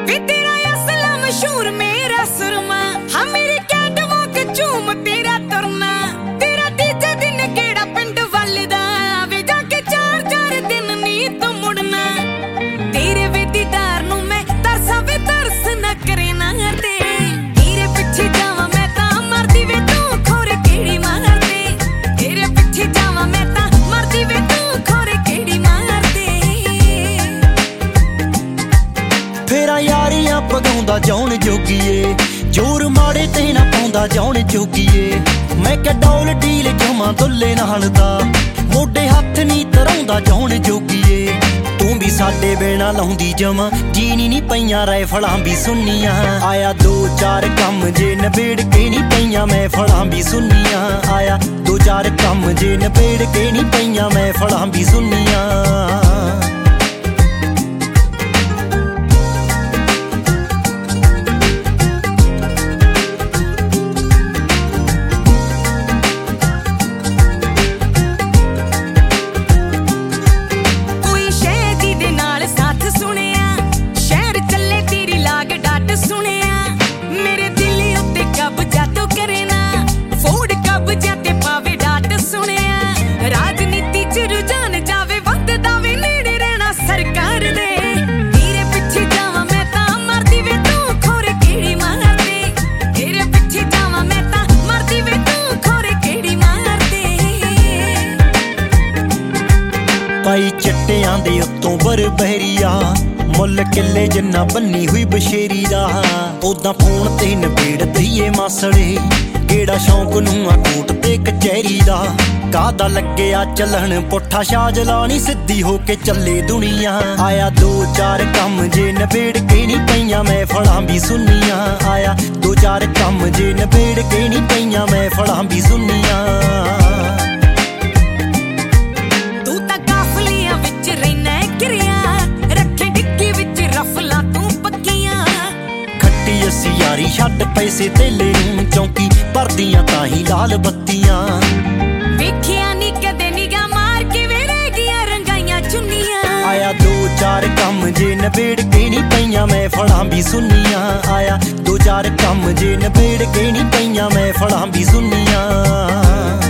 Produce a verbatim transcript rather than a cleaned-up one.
वे तेरा असला मशहूर मेरा सुरमा, हाँ मेरी कैटवॉक झूम तेरा तुरना। तेरा तीजे दिन केड़ा पिंड वलदा, वे जाके चार चार दिन नी तू मुड़ना। तेरे वे दीदार नू मैं तरसा वे तरस ना करे ना दे। तेरे पिछे जावा मैं तां मरदी वे तू खोरे केड़ी मार दे। तेरे पिछे जावा मैं तां मरदी वे तू खोरे केड़ी मार दे। फेरा यारियां पगाउंदा जाउण जोगीए, जोर माड़े ते ना पाउंदा जाउण जोगीए। मैं क्या डौल डील जमा दुल्ले नाल दा, मोढे हत्थ नी धराउंदा जाउण जोगीए। तू भी साडे बिना लाउंदी जमा, जीनी नी पईयां राइफलां भी सुन्नियां। आया दो चार कम जे नबेड़ के नी पईयां महफलां भी सुन्नियां। आया दो चार कम जे नबेड़ के नी पईयां महफलां भी सुन्नियां। राजनीति च रुझान जावे वधदा वे नेड़े रहना सरकार दे। तेरे पिछे जावा मैं तां मरदी वे तू खोरे केड़ी मार दे। तेरे पिछे जावा मैं तां मरदी वे तू खोरे केड़ी मार दे। पाई चिट्टियां दे उत्तों बरबहरिया, मुੱਲ किले जिन्ना बन्नी हुई बशेरी दा। ओदां फोन ते नबेड़ दईए मासड़े, केड़ा शौक नूं आ कोट ते कचहरी दा। कादा लगे आ चलन पुट्ठा शाज लानी, सिद्धी होके चले दुनिया। आया दो चार कम जे नबेड़ के नी पईयां महफलां भी सुन्नियां। आया दो चार कम जे नबेड़ के नी पईयां महफलां भी सुन्नियां। तू तां काफलियां विच रैना किरिया, रखे डिग्गी विच रफलां तू पक्कियां। खट्टी अस्सी यारी छड्ड पैसे तेले नूं, चौंकी भरदियां ताहीं लाल बत्तियां। वेखिया नी कदे निगाह मार के वे रह गईयां रंगाइयां चुन्नियां। आया दो चार कम जे नबेड़ के नी पईयां महफलां भी सुन्नियां। आया दो चार कम जे नबेड़ के नी पईयां महफलां भी सुन्नियां।